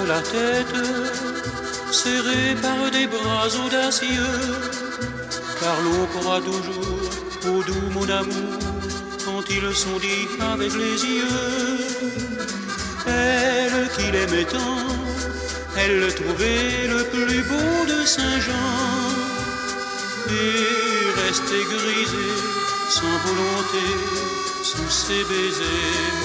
la tête, serrée par des bras audacieux, car l'on croit toujours au doux mot d'amour quand ils sont dits avec les yeux. Elle qui l'aimait tant, elle le trouvait le plus beau de Saint-Jean, et restait grisée sans volonté sous ses baisers.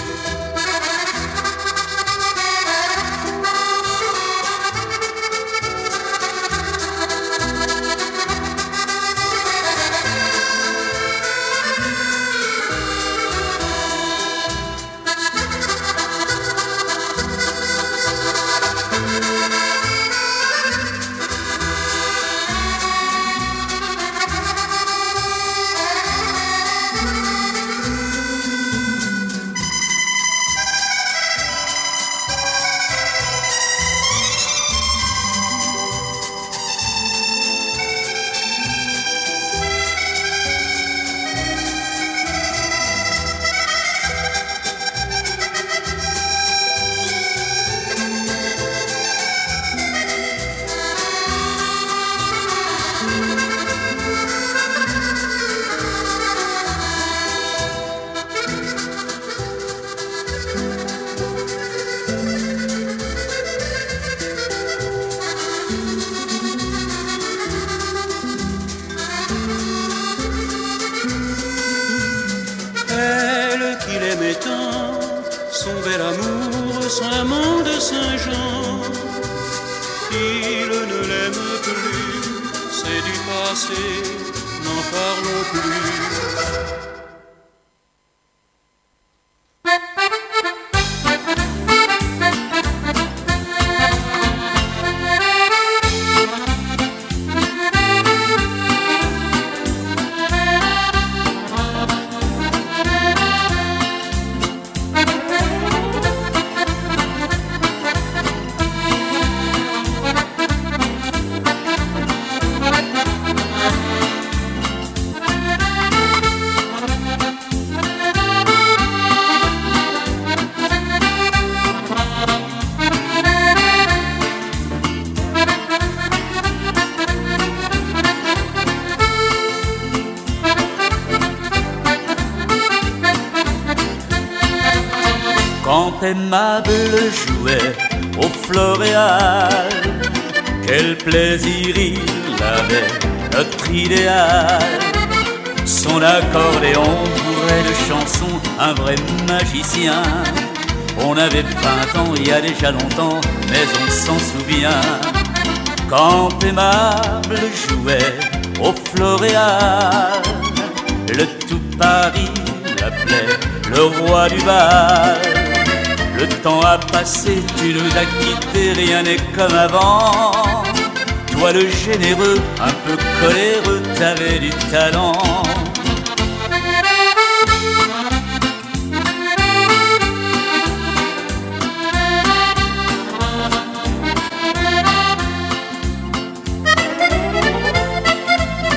Son bel amour, son amant de Saint-Jean, il ne l'aime plus, c'est du passé, n'en parlons plus. Quand aimable jouait au Floréal, quel plaisir il avait, notre idéal. Son accordéon bourré de chansons, un vrai magicien. On avait 20 ans il y a déjà longtemps, mais on s'en souvient. Quand aimable jouait au Floréal, le tout Paris l'appelait le roi du bal. Le temps a passé, tu nous as quittés, rien n'est comme avant. Toi le généreux, un peu coléreux, t'avais du talent.